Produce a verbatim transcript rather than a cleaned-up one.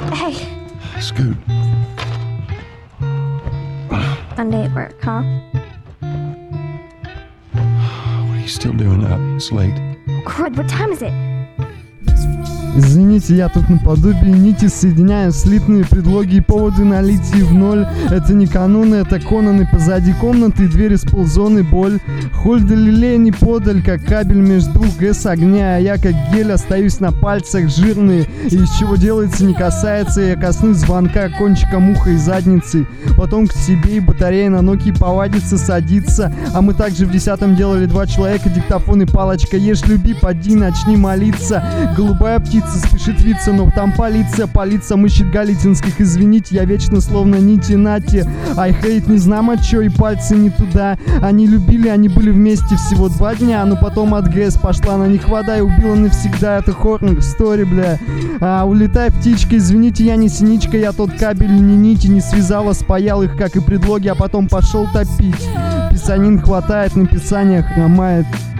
Hey. Scoot. Monday at work, huh? What are you still doing up? It's late. Crud, what time is it? Извините, я тут наподобие нити соединяю слитные предлоги и поводы на литии в ноль. Это не канун, это Конан, и позади комнаты двери с ползоны боль. Хольда лилей не подаль, как кабель между двух ГЭС огня. А я как гель остаюсь на пальцах жирный. И из чего делается не касается. Я коснусь звонка кончиком уха и задницы. Потом к себе и батарея на Nokia повадится, садится. А мы также в десятом делали два человека, диктофон и палочка. Ешь, люби, поди, начни молиться. Голубая птица спешит виться, но там полиция, полиция мыщет галитинских. Извините, я вечно словно нити нати. I hate не знам от чё, и пальцы не туда. Они любили, они были вместе всего два дня. Но потом от ГЭС пошла на них вода и убила навсегда. Это хорнер стори, бля. А, улетай, птичка, извините, я не синичка. Я тот кабель, не нити, не связала, спаял их, как и предлоги, а потом пошел топить. Писанин хватает, написание хромает.